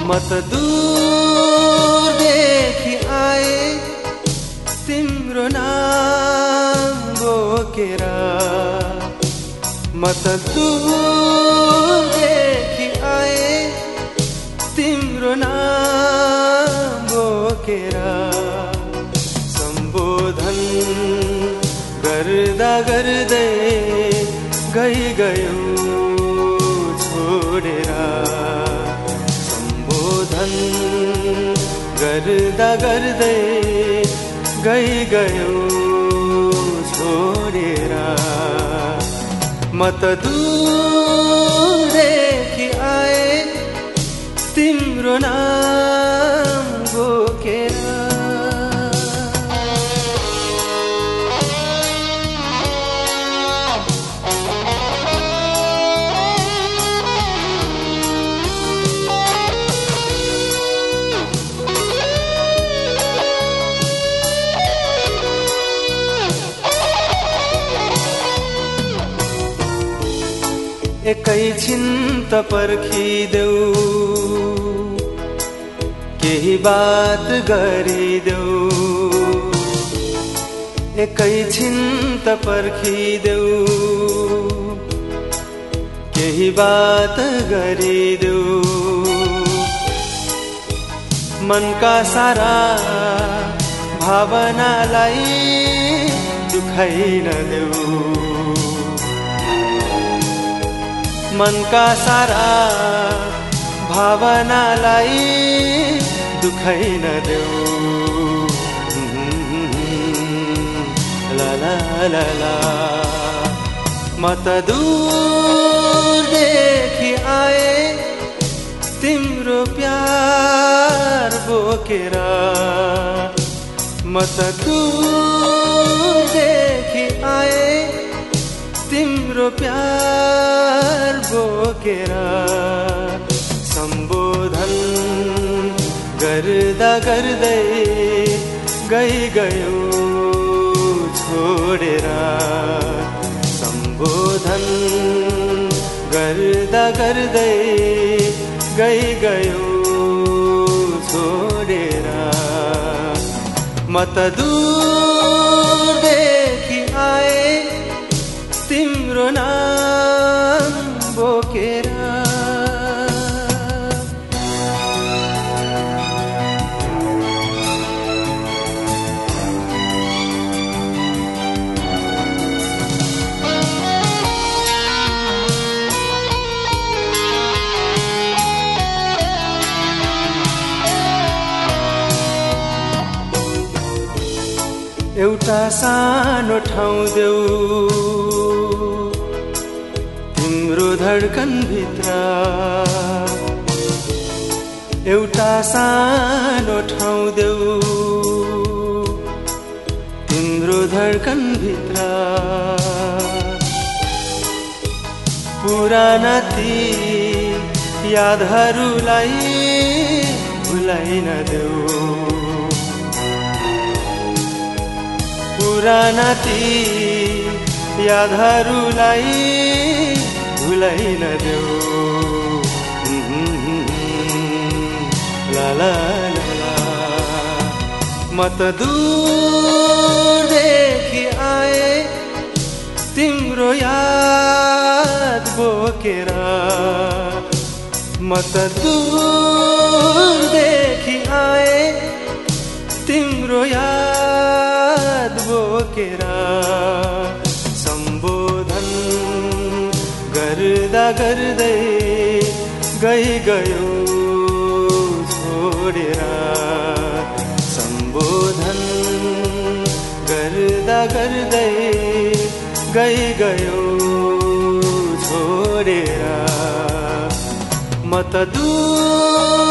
म त दूरदेखि आए तिम्रो नाम बोकेर म त दूरदेखि आए तिम्रो नाम बोकेर सम्बोधन गर्दा गर्दै गयो छोडेर सम्बोधन गर्दा गर्दै गयो छोडेर म त दूरदेखि आए तिम्रो नाम बोकेर एकैछिन त पर्खिदेऊ केही बात गरिदेऊ एकैछिन त पर्खिदेऊ केही बात गरिदेऊ मनका सारा भावनालाई दुखाइ नदेऊ मनका सारा भावनालाई दुखाइ नदेऊ ला ला ला ला म त दूरदेखि आए तिम्रो प्यार बोकेर म त दूरदेखि आए तिम्रो प्यार बोकेर सम्बोधन गर्दा गर्दै गयो छोडेर सम्बोधन गर्दा गर्दै गयो छोडेर म त दूरदेखि आए तिम्रो नाम बोकेर एउटा सानो ठाउँ देऊ तिम्रो धड्कन भित्र एउटा सानो ठाउँ देऊ तिम्रो धड्कन भित्र पुराना ती यादहरूलाई भुलाइ नदेऊ पुराना ती यादहरूलाई भुलाइ नदेऊ ला ला ला म त दूरदेखि आए तिम्रो याद बोकेर म त दूरदेखि आए तिम्रो याद बोकेर सम्बोधन गर्दा गर्दै गयो छोडेर सम्बोधन गर्दा गर्दै गयो छोडेर म त दूर